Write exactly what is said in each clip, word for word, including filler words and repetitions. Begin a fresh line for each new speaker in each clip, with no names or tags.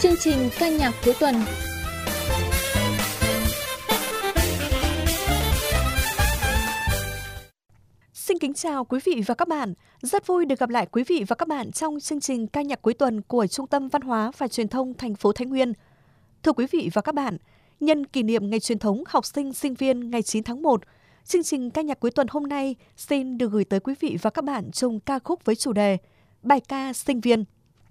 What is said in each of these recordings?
chương trình ca nhạc cuối tuần.
Xin kính chào quý vị và các bạn. Rất vui được gặp lại quý vị và các bạn trong chương trình ca nhạc cuối tuần của Trung tâm Văn hóa và Truyền thông thành phố Thái Nguyên. Thưa quý vị và các bạn, nhân kỷ niệm Ngày truyền thống học sinh sinh viên ngày chín tháng một, chương trình ca nhạc cuối tuần hôm nay xin được gửi tới quý vị và các bạn chung ca khúc với chủ đề Bài ca sinh viên.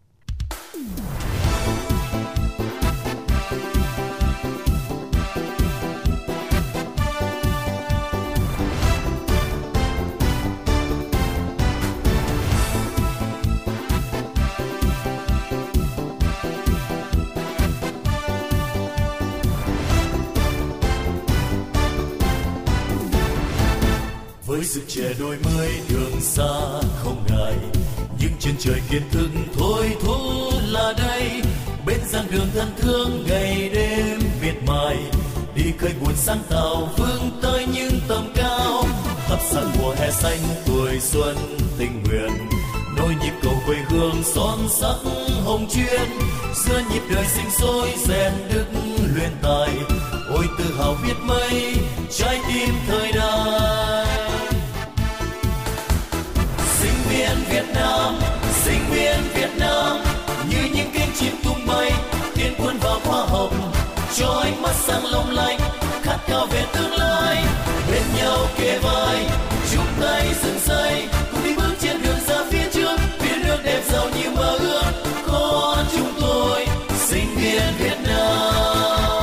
Với sức trẻ đổi mới đường xa không ngại, những chân trời kiến thức thôi thúc là đây. Bên giảng đường thân thương ngày đêm miệt mài, đi khơi nguồn sáng tạo vươn tới những tầm cao. Thắp sáng mùa hè xanh tuổi xuân tình nguyện, nối nhịp cầu quê hương son sắc hồng chuyên. Giữa nhịp đời sinh sôi rèn đức luyện tài, ôi tự hào biết mấy trái tim thời đại. Sinh viên Việt Nam, sinh viên Việt Nam, như những cánh chim tung bay, tiến quân vào khoa học, cho ánh mắt sáng long lanh, khát khao về tương lai. Bên nhau kề vai, chung tay dựng xây, cùng đi bước trên đường ra phía trước, biển nước đẹp giàu như mơ ước. Có chúng tôi, sinh viên Việt Nam.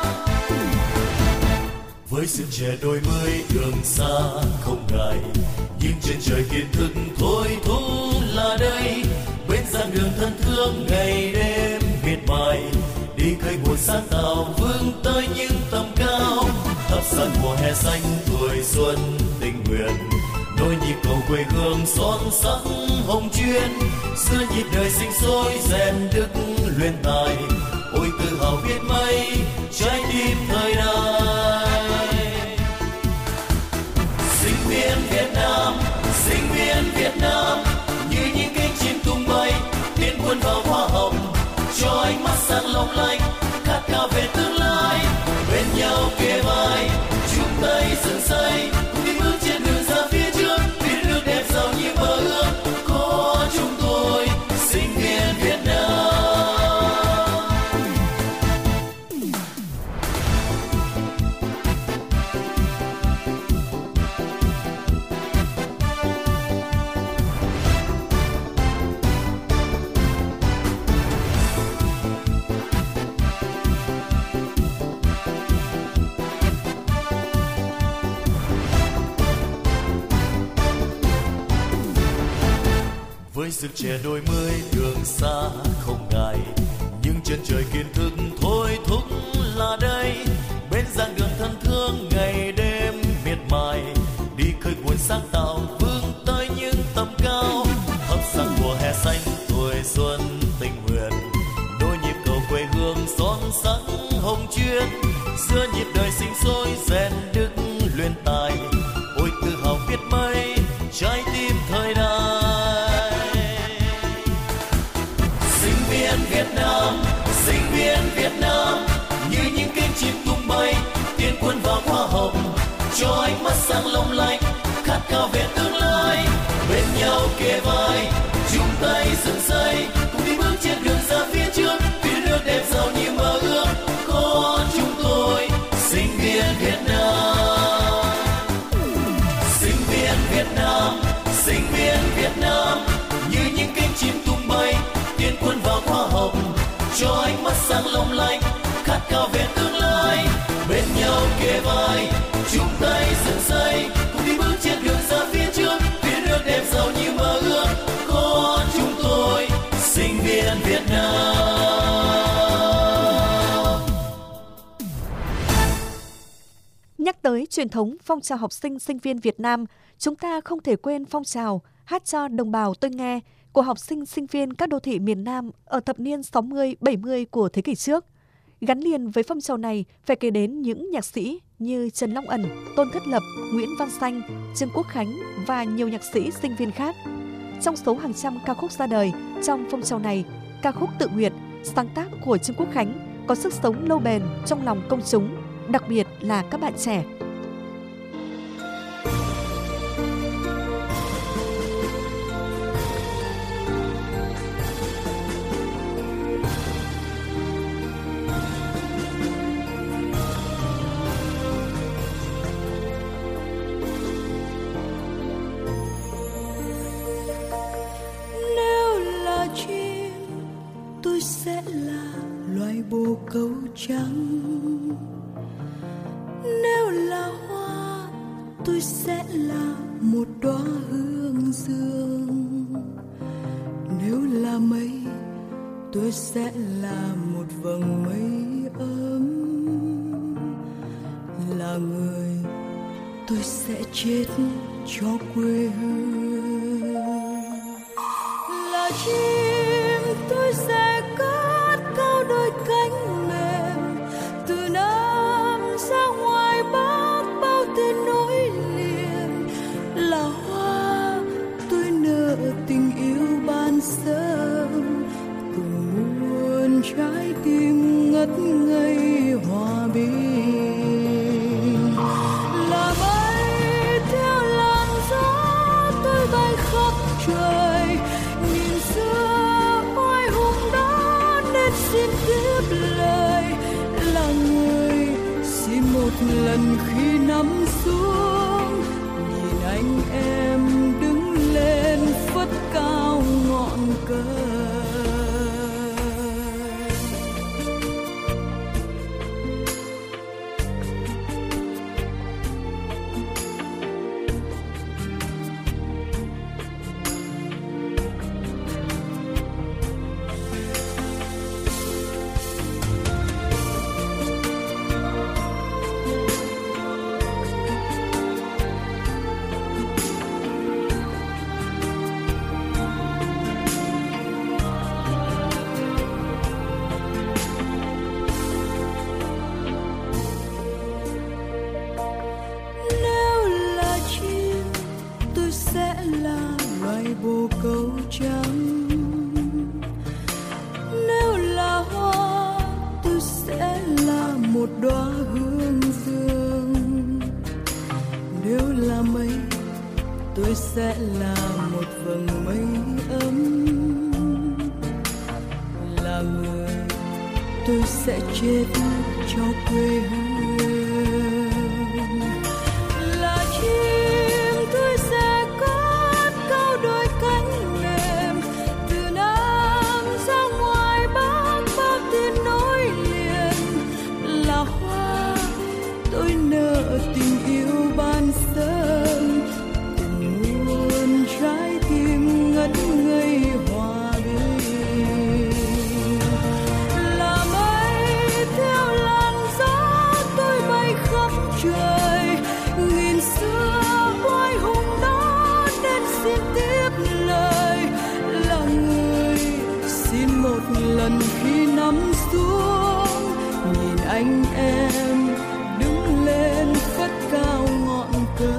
Với sức trẻ đổi mới đường xa không ngại, những trên trời kiến thức thôi thúc là đây. Bên giảng đường thân thương ngày đêm miệt mài, đi khơi nguồn sáng tạo vươn tới những tầm cao. Thắp sáng mùa hè xanh tuổi xuân tình nguyện, nối nhịp cầu quê hương son sắc hồng chuyên. Giữa nhịp đời sinh sôi rèn đức luyện tài, ôi tự hào biết mấy trái tim thời đại. Sinh viên Việt Nam, sinh viên Việt Nam, như những cánh chim tung bay, tiến quân vào khoa học, cho ánh mắt sáng long lanh, khát khao về tương lai. Bên nhau kề vai, chung tay dựng xây, cùng đi bước trên đường ra phía trước, biển nước đẹp giàu như mơ ước. Có chúng tôi, sinh viên Việt Nam. Với sức trẻ đổi mới đường xa không ngại, những chân trời kiến thức thôi thúc là đây. Bên giảng đường thân thương ngày đêm miệt mài, đi khơi nguồn sáng tạo vươn tới những tầm cao. Thắp sáng mùa hè xanh tuổi xuân tình nguyện, nối nhịp cầu quê hương son sắc hồng chuyên. Giữa nhịp đời sinh sôi rèn đức luyện tài, ôi tự hào biết mấy trái tim thời đại. Việt Nam, sinh viên Việt Nam, như những cánh chim tung bay, tiến quân vào khoa học, cho ánh mắt sáng long lanh, khát khao về tương lai. Bên nhau kề vai, chung tay dựng xây, cùng đi bước trên đường ra phía trước, biển nước đẹp giàu như mơ ước. Có chúng tôi, sinh viên Việt Nam. Sinh viên Việt Nam, sinh viên Việt Nam, như những cánh chim tung bay, tiến quân vào khoa học, cho ánh mắt sáng long lanh, khát khao về tương lai. Bên nhau kề vai, chung tay dựng xây, cùng đi bước trên đường ra phía trước, biển nước đẹp giàu như mơ ước. Có chúng tôi, sinh viên Việt Nam.
Nhắc tới truyền thống phong trào học sinh sinh viên Việt Nam, chúng ta không thể quên phong trào Hát cho đồng bào tôi nghe của học sinh sinh viên các đô thị miền Nam ở thập niên sáu mươi bảy mươi của thế kỷ trước. Gắn liền với phong trào này phải kể đến những nhạc sĩ như Trần Long Ẩn, Tôn Thất Lập, Nguyễn Văn Xanh, Trương Quốc Khánh và nhiều nhạc sĩ sinh viên khác. Trong số hàng trăm ca khúc ra đời trong phong trào này, ca khúc tự nguyện sáng tác của Trương Quốc Khánh có sức sống lâu bền trong lòng công chúng, đặc biệt là các bạn trẻ.
Sẽ là loài bồ câu trắng, nếu là hoa tôi sẽ là một đóa hương dương, nếu là mây tôi sẽ là một vầng mây ấm, là người tôi sẽ chết cho quê hương, là chim tôi sẽ cất cao đôi cánh mềm từ Nam ra ngoài Bắc bao tên nối liền, là hoa tôi nợ tình yêu ban sớm cùng muôn trái tim ngất ngây hòa bình, là mây theo làn gió tôi bay khắp trời nhìn xưa xin tiếp lời, là người xin một lần khi nắm xuống nhìn anh em đứng lên phất cao ngọn cờ. Bồ câu trắng, nếu là hoa tôi sẽ là một đóa hương dương, nếu là mây tôi sẽ là một vầng mây ấm, là người tôi sẽ chết cho quê hương, là chim tôi sẽ đôi cánh mềm từ Nam ra ngoài Bắc bao tiếng nối liền, là hoa tôi nợ tình yêu ban sớm cùng muôn trái tim ngất ngây hòa bình, là mây theo làn gió tôi bay khắp trời nghìn xưa oai hùng đó nên xin tiếp lời, là người xin một lần khi nắm xuống nhìn anh em đứng lên phất cao ngọn cờ,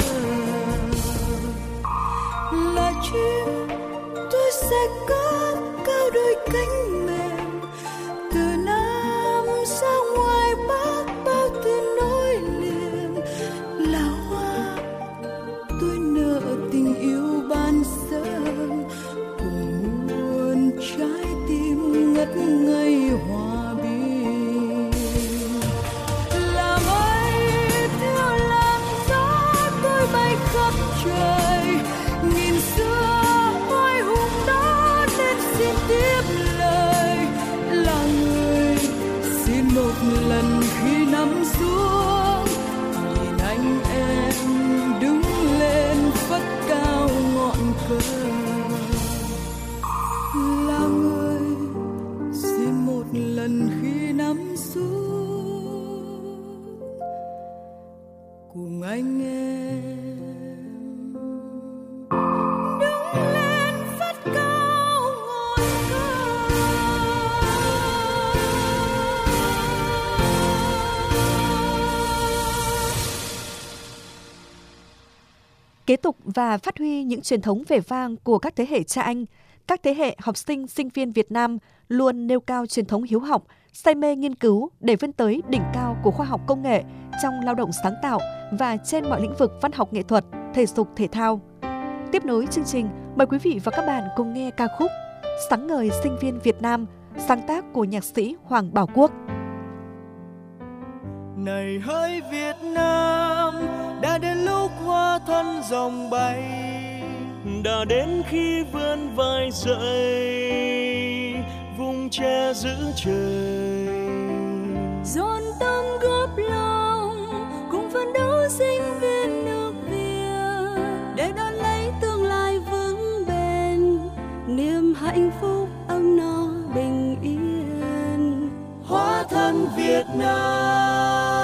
là chim tôi sẽ cất cao đôi cánh mềm từ Nam ra ngoài Bắc bao tiếng nối liền, là hoa tôi nợ tình yêu ban sớm cùng muôn trái tim ngất ngây hòa bình, là mây theo làn gió tôi bay khắp trời nghìn xưa oai hùng đó nên xin tiếp lời, là người xin một lần khi nắm xuống nhìn anh em đứng lên phất cao ngọn cờ, là người xin một lần khi nắm xuống cùng anh em đứng lên phất cao ngọn cờ.
Kế tục và phát huy những truyền thống vẻ vang của các thế hệ cha anh, các thế hệ học sinh, sinh viên Việt Nam luôn nêu cao truyền thống hiếu học, say mê nghiên cứu để vươn tới đỉnh cao của khoa học công nghệ trong lao động sáng tạo và trên mọi lĩnh vực văn học nghệ thuật, thể dục thể thao. Tiếp nối chương trình, mời quý vị và các bạn cùng nghe ca khúc Sáng ngời sinh viên Việt Nam, sáng tác của nhạc sĩ Hoàng Bảo Quốc.
Này hỡi Việt Nam, đã đến lúc hoa thân rồng bay, đã đến khi vươn vai dậy, vùng che giữ trời.
Dồn tâm góp lòng, cùng phấn đấu sinh viên nước Việt, để đón lấy tương lai vững bền, niềm hạnh phúc ấm no bình yên.
Hóa thân Việt Nam.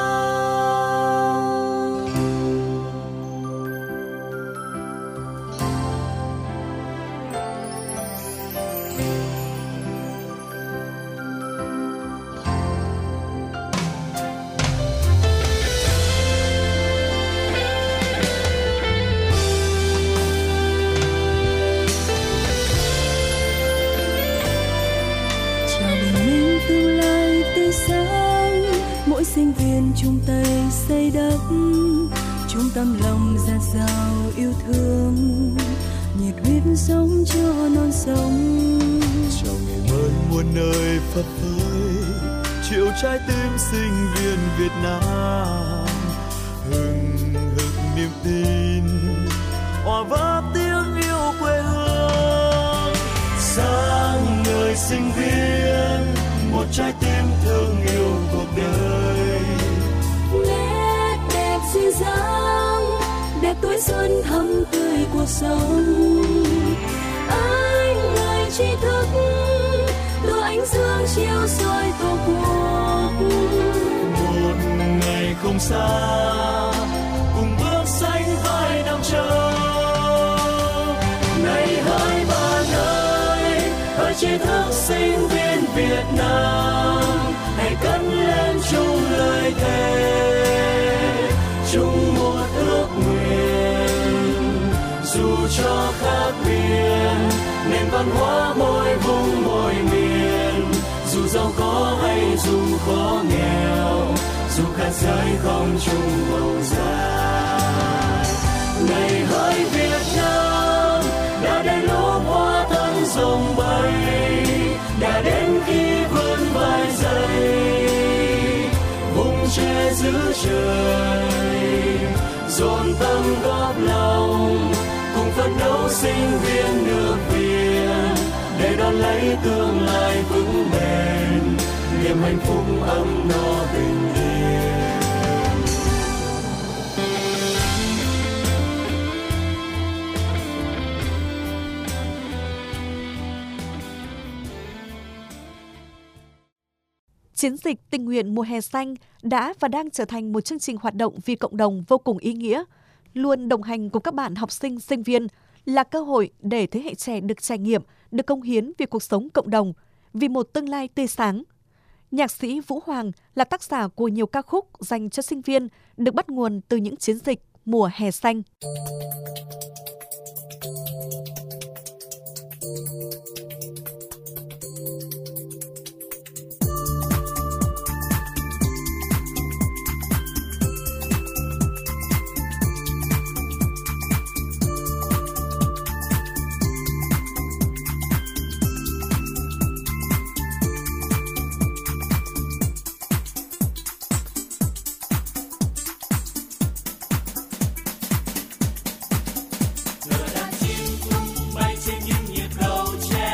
Mỗi sinh viên chung tay xây đắp, chung tâm lòng dạt dào yêu thương, nhiệt huyết sống cho non sông.
Chào ngày mới muôn nơi phấp phới, triệu trái tim sinh viên Việt Nam, hừng hực niềm tin, hòa vấp tiếng yêu quê hương. Sáng ngời sinh viên, một trái tim thương yêu cuộc đời.
Nét đẹp duyên dáng, đẹp tuổi xuân thắm tươi cuộc sống. Ánh ngời tri thức, đưa ánh dương chiếu soi tổ quốc.
Một ngày không xa, cùng bước sánh vai năm châu.
Này hỡi bạn ơi, hỡi tri thức sinh viên Việt Nam, hãy cất lên chung lời thề, chung một ước nguyện. Dù cho khác biệt, nền văn hóa mỗi vùng mỗi miền, dù giàu có hay dù khó nghèo, dù khác giới không chung màu da. Này hỡi Việt Nam, đã đến lúc hoa thân rồng bay, đã đến khi vươn vai dậy, vùng che giữ trời, dồn tâm góp lòng, cùng phấn đấu sinh viên nước Việt, để đón lấy tương lai vững bền, niềm hạnh phúc ấm no bình yên.
Chiến dịch tình nguyện mùa hè xanh đã và đang trở thành một chương trình hoạt động vì cộng đồng vô cùng ý nghĩa, luôn đồng hành cùng các bạn học sinh, sinh viên, là cơ hội để thế hệ trẻ được trải nghiệm, được cống hiến vì cuộc sống cộng đồng, vì một tương lai tươi sáng. Nhạc sĩ Vũ Hoàng là tác giả của nhiều ca khúc dành cho sinh viên, được bắt nguồn từ những chiến dịch mùa hè xanh.
Bay trên những nhịp cầu tre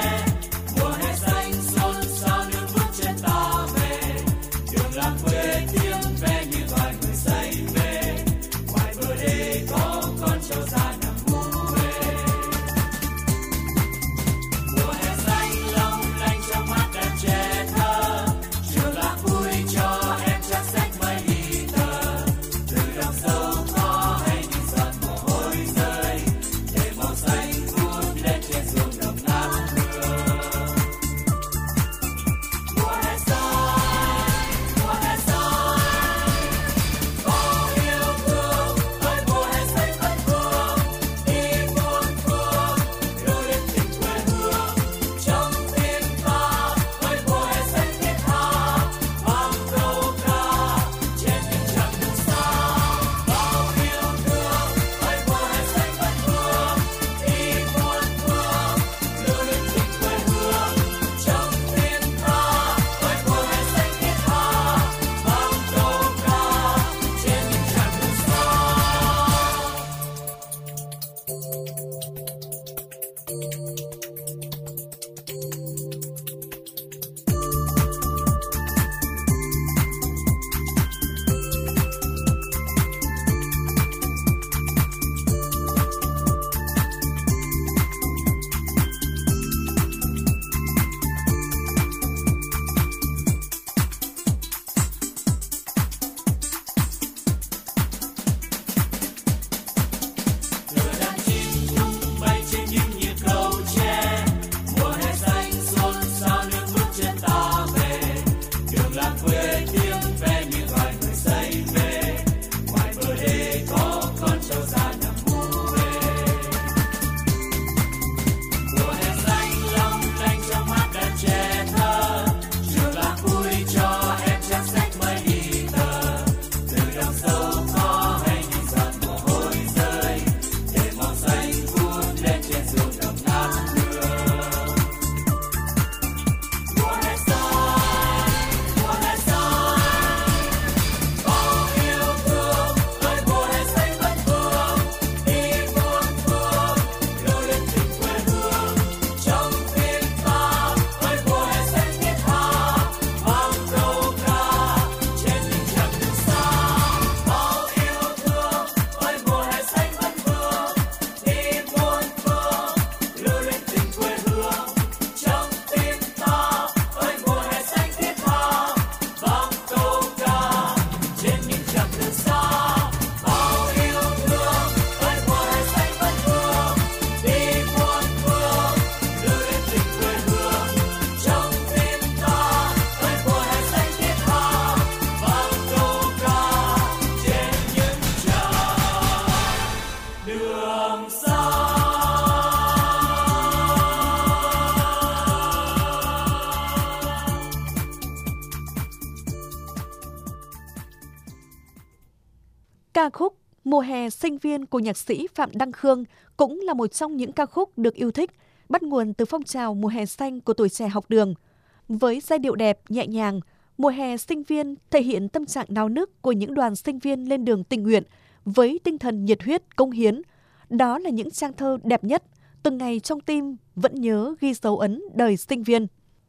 Ca khúc Mùa hè sinh viên của nhạc sĩ Phạm Đăng Khương cũng là một trong những ca khúc được yêu thích, bắt nguồn từ phong trào mùa hè xanh của tuổi trẻ học đường. Với giai điệu đẹp, nhẹ nhàng, Mùa hè sinh viên thể hiện tâm trạng náo nức của những đoàn sinh viên lên đường tình nguyện với tinh thần nhiệt huyết, cống hiến. Đó là những trang thơ đẹp nhất, từng ngày trong tim vẫn nhớ ghi dấu ấn đời sinh viên.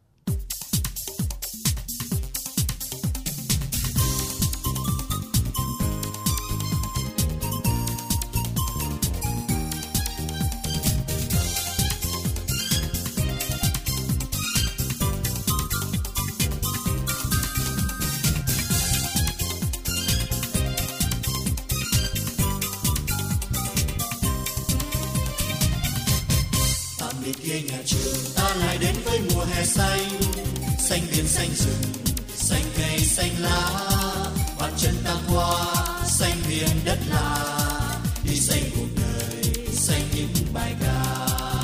Ghê nhà trường ta lại đến với mùa hè xanh, xanh biển xanh rừng, xanh cây xanh lá, bàn chân ta qua xanh miền đất lạ, đi xanh cuộc đời, xanh những bài ca.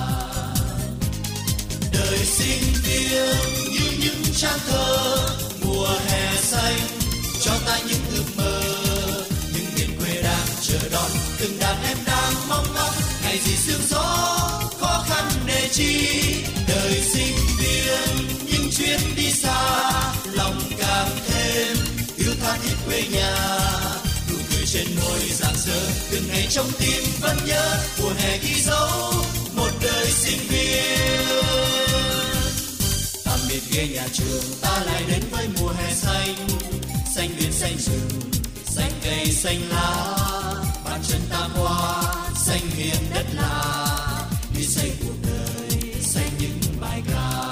Đời sinh viên như những trang thơ, mùa hè xanh cho ta những ước mơ, những miền quê đang chờ đón từng đàn em đang mong ngóng ngày gì sương gió. Khó khăn để chi đời sinh viên, những chuyến đi xa lòng càng thêm yêu tha thiết quê nhà, nụ cười trên môi rạng rỡ từng ngày trong tim vẫn nhớ mùa hè ghi dấu một đời sinh viên. Tạm biệt ghế nhà trường ta lại đến với mùa hè xanh, xanh biển xanh rừng, xanh cây xanh lá, bàn chân ta qua xanh miền đất lạ, đi xây cuộc đời, xây những bài ca.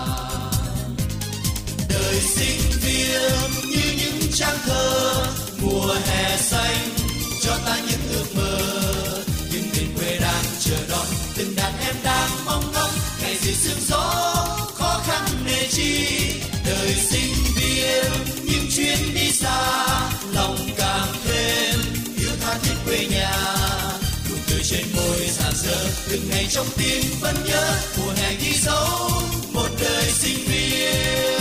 Đời sinh viên như những trang thơ, mùa hè xanh cho ta những ước mơ, những miền quê đang chờ đón từng đàn em đang mong ngóng ngày gì sương gió. Khó khăn nề chi đời sinh viên, những chuyến đi xa lòng càng thêm yêu tha thiết quê nhà, nụ cười trên môi rạng rỡ từng ngày trong tim vẫn nhớ mùa hè ghi dấu một đời sinh viên.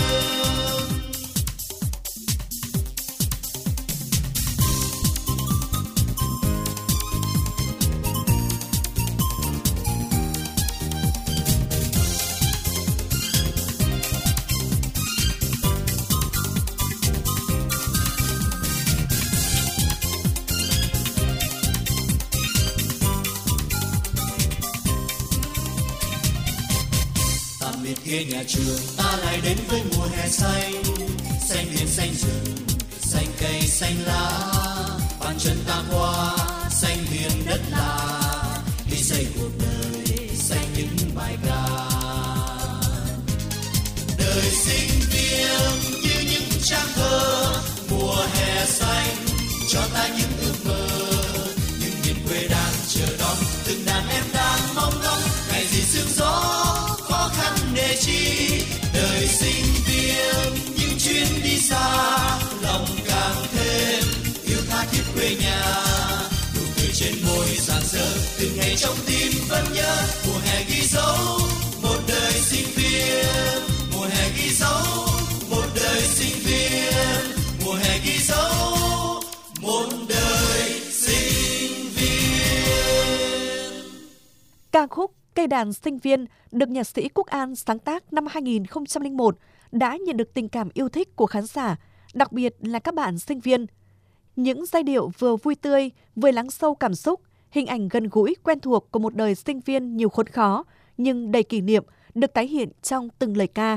Ghế nhà trường ta lại đến với mùa hè xanh, xanh biển xanh rừng, xanh cây xanh lá, bàn chân ta qua xanh miền đất lạ, đi xây cuộc đời, xanh những bài ca. Đời sinh viên như những trang thơ, mùa hè xanh cho ta những ước mơ, những miền quê đang chờ đón từng đàn em đang mong ngóng ngày gì sương gió. Khó khăn để chi đời sinh viên, những chuyến đi xa lòng càng thêm yêu tha thiết quê nhà, nụ cười trên môi rạng rỡ từng ngày trong tim vẫn nhớ mùa hè ghi dấu một đời sinh viên, mùa hè ghi dấu một đời sinh viên, mùa hè ghi dấu một đời sinh viên.
Ca khúc Cây đàn sinh viên được nhạc sĩ Quốc An sáng tác năm hai nghìn không trăm lẻ một đã nhận được tình cảm yêu thích của khán giả, đặc biệt là các bạn sinh viên. Những giai điệu vừa vui tươi, vừa lắng sâu cảm xúc, hình ảnh gần gũi quen thuộc của một đời sinh viên nhiều khốn khó nhưng đầy kỷ niệm được tái hiện trong từng lời ca.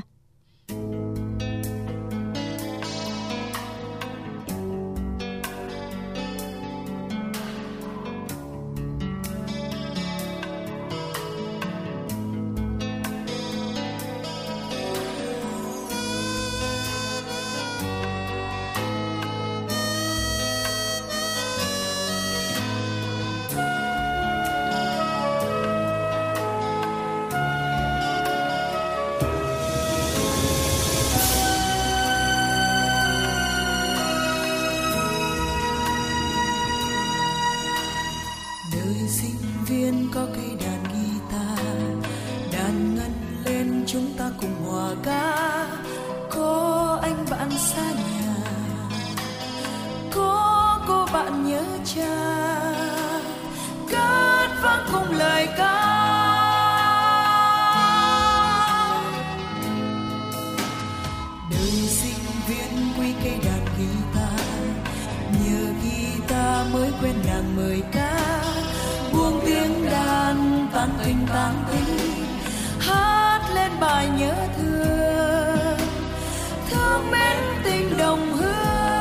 Có cây đàn guitar, đàn ngân lên chúng ta cùng hòa ca. Có anh bạn xa nhà, có cô bạn bạn nhớ cha, cất vang cùng lời ca. Đời sinh viên quý cây đàn guitar, nhờ guitar mới quen nàng mời ca. Buông tiếng đàn tan tình tan tình, hát lên bài nhớ thương, thương mến tình đồng hương.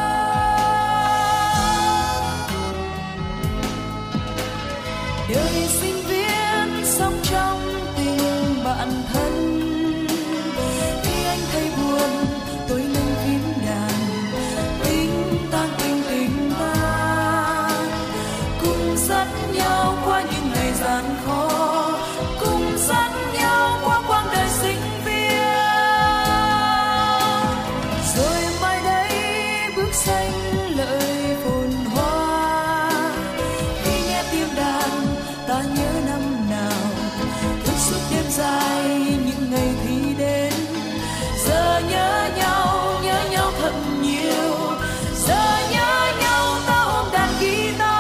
Đời sinh viên sống trong tình bạn thân, khi anh thấy buồn tôi nâng phím đàn, tình tan tình tình tan, cùng dắt nhau qua những ngày gian khó, cùng dắt nhau qua quãng đời sinh viên. Rồi mai đây bước xanh lợi phồn hoa, khi nghe tiếng đàn ta nhớ năm nào, thức suốt đêm dài những ngày thi đến. Giờ nhớ nhau, nhớ nhau thật nhiều, giờ nhớ nhau ta ôm đàn guitar.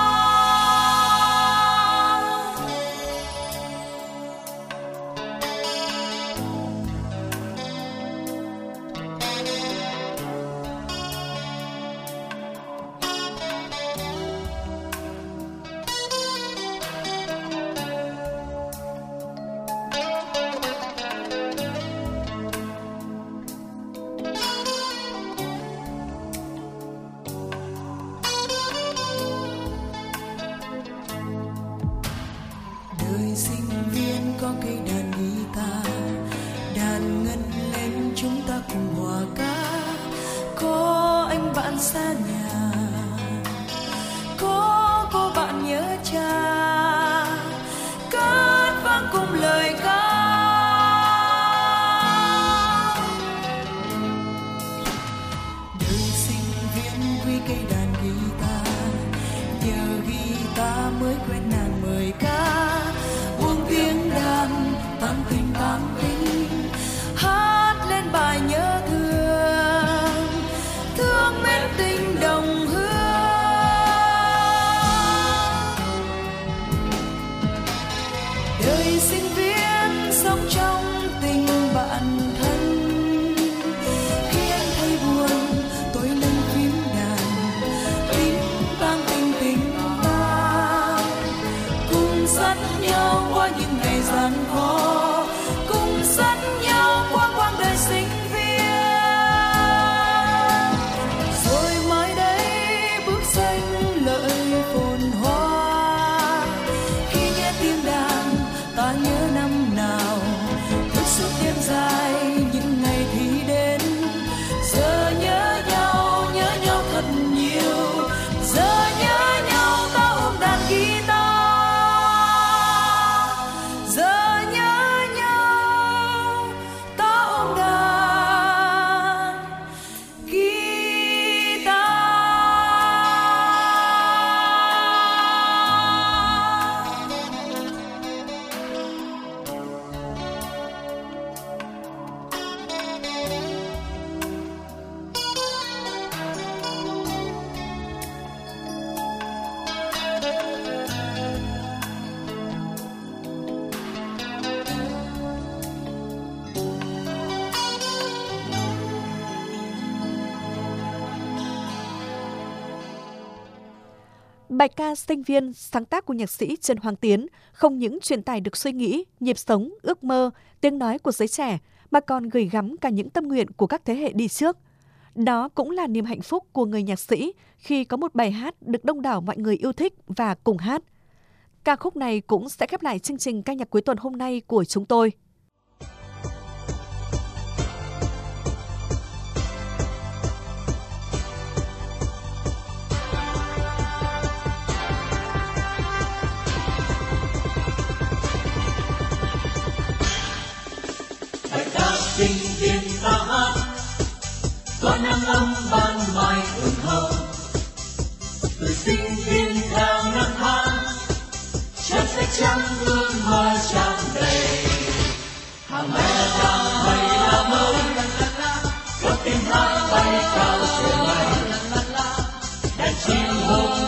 Đời sinh viên có cây đàn guitar, đàn ngân lên chúng ta cùng hòa ca. Có anh bạn xa nhà, có cô bạn nhớ cha, cất vang cùng lời ca. Đời sinh viên quý cây đàn guitar, nhờ guitar mới quen nàng mời ca. Buông tiếng đàn tan tình tan tình, hát lên bài nhớ thương, thương mến tình đồng hương. Đời sinh viên sống trong tình bạn thân, khi anh thấy buồn tôi nâng phím đàn, tình tan tình tình tan, cùng dắt nhau qua những ngày gian khó, cùng dắt nhau qua quãng đời sinh viên. Rồi mai đây bước xanh lợi phồn hoa, khi nghe tiếng đàn ta nhớ năm nào, thức suốt đêm dài những ngày thi đến. Giờ nhớ nhau, nhớ nhau thật nhiều, giờ nhớ nhau ta ôm đàn guitar. Giờ nhớ nhau ta ôm đàn guitar.
Bài ca Sinh viên sáng tác của nhạc sĩ Trần Hoàng Tiến không những truyền tải được suy nghĩ, nhịp sống, ước mơ, tiếng nói của giới trẻ mà còn gửi gắm cả những tâm nguyện của các thế hệ đi trước. Đó cũng là niềm hạnh phúc của người nhạc sĩ khi có một bài hát được đông đảo mọi người yêu thích và cùng hát. Ca khúc này cũng sẽ khép lại chương trình ca nhạc cuối tuần hôm nay của chúng tôi.
Bài ca sinh viên ta hát, có nắng ấm ban mai ửng hồng. Tuổi sinh viên theo năm tháng, trái sách trắng ước mơ tràn đầy. Hàng mẹ đang bay la mới, có tiếng hát bay cao trời mây. Đàn chim hôm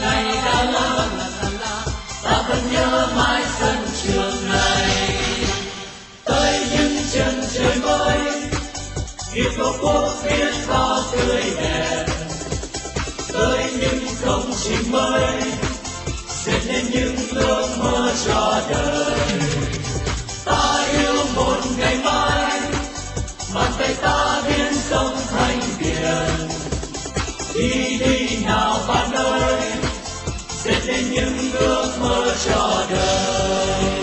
Yêu Tổ quốc biết bao tươi đẹp, tới những công trình mới, dệt nên những ước mơ cho đời. Ta yêu một ngày mai, bàn tay ta biến sông thành biển. Đi đi nào bạn ơi, dệt nên những ước mơ cho đời.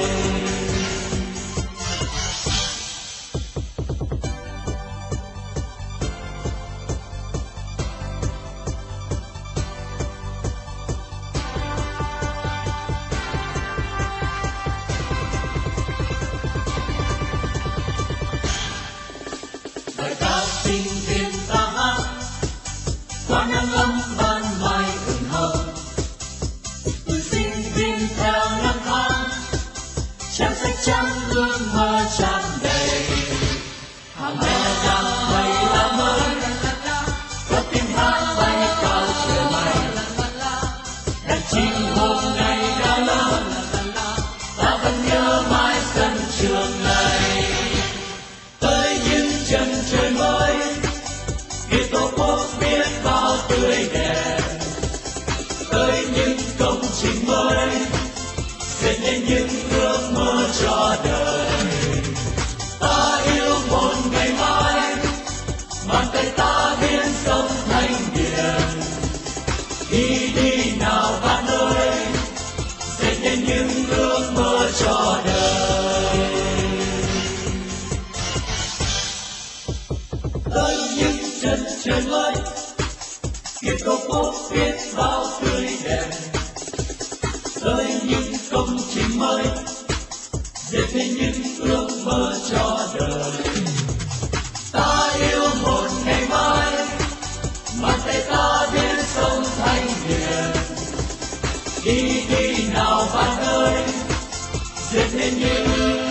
Bài ca sinh viên ta hát, qua nắng ấm ban mai hừng hờ. Tuổi sinh viên theo năm tháng, trang sách trắng ước mơ tràn đầy. Hàng hè đang bay lá mới, có tiếng hát bay cao trời mây. Đàn chim hôm nay đã lớn, ta vẫn nhớ mãi sân trường này. Tới những chân trời mới, yêu Tổ quốc biết bao tươi đẹp. Tới những công trình mới, dệt nên những ước mơ cho đời. Ta yêu một ngày mai, bàn tay ta biến sông thành biển. Đi đi nào bạn ơi, dệt nên những ước mơ cho đời. Tới những chân trời mới, yêu Tổ quốc biết bao tươi đẹp. Tới những công trình mới, dệt nên những ước mơ cho đời. Ta yêu một ngày mai, bàn tay ta biến sông thành biển. Đi đi nào bạn ơi, dệt nên những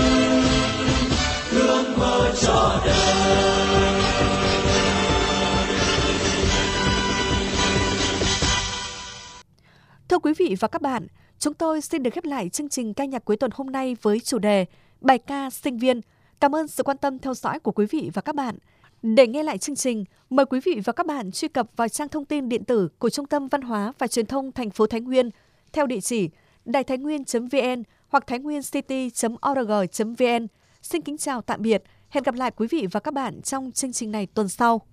ước mơ cho đời.
Thưa quý vị và các bạn, chúng tôi xin được khép lại chương trình ca nhạc cuối tuần hôm nay với chủ đề bài ca sinh viên. Cảm ơn sự quan tâm theo dõi của quý vị và các bạn. Để nghe lại chương trình, mời quý vị và các bạn truy cập vào trang thông tin điện tử của Trung tâm Văn hóa và Truyền thông thành phố Thái Nguyên theo địa chỉ đài thái nguyên chấm vn hoặc thái nguyên city chấm org chấm vn. Xin kính chào tạm biệt. Hẹn gặp lại quý vị và các bạn trong chương trình này tuần sau.